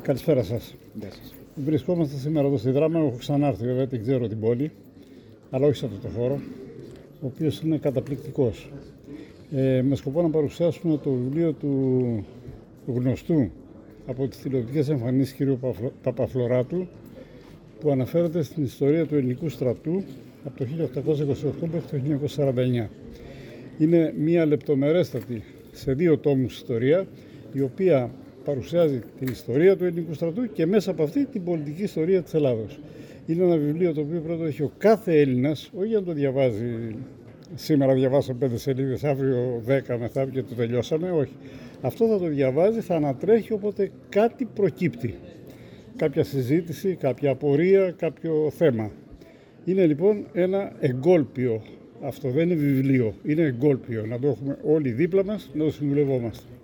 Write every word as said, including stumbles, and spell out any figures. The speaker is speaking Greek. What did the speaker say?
Καλησπέρα σας. Γεια σας. Βρισκόμαστε σήμερα εδώ στη Δράμα. Έχω ξανάρθει, βέβαια, δεν ξέρω την πόλη, αλλά όχι σε αυτό το χώρο, ο οποίος είναι καταπληκτικός. Ε, με σκοπό να παρουσιάσουμε το βιβλίο του γνωστού από τις τηλεοπτικές εμφανίσεις κ. Παπαφλωράτου, που αναφέρεται στην ιστορία του ελληνικού στρατού από το χίλια οκτακόσια είκοσι οκτώ μέχρι το χίλια εννιακόσια σαράντα εννιά. Είναι μια λεπτομερέστατη σε δύο τόμους ιστορία, η οποία παρουσιάζει την ιστορία του ελληνικού στρατού και μέσα από αυτή την πολιτική ιστορία της Ελλάδος. Είναι ένα βιβλίο το οποίο πρέπει να έχει ο κάθε Έλληνας, όχι για να το διαβάζει σήμερα, διαβάσω πέντε σελίδες, αύριο δέκα, μεθαύριο και το τελειώσαμε, όχι. Αυτό θα το διαβάζει, θα ανατρέχει όποτε κάτι προκύπτει. Κάποια συζήτηση, κάποια απορία, κάποιο θέμα. Είναι λοιπόν ένα εγκόλπιο. Αυτό δεν είναι βιβλίο, είναι εγκόλπιο. Να το έχουμε όλοι δίπλα μας, να το συμβουλευόμαστε.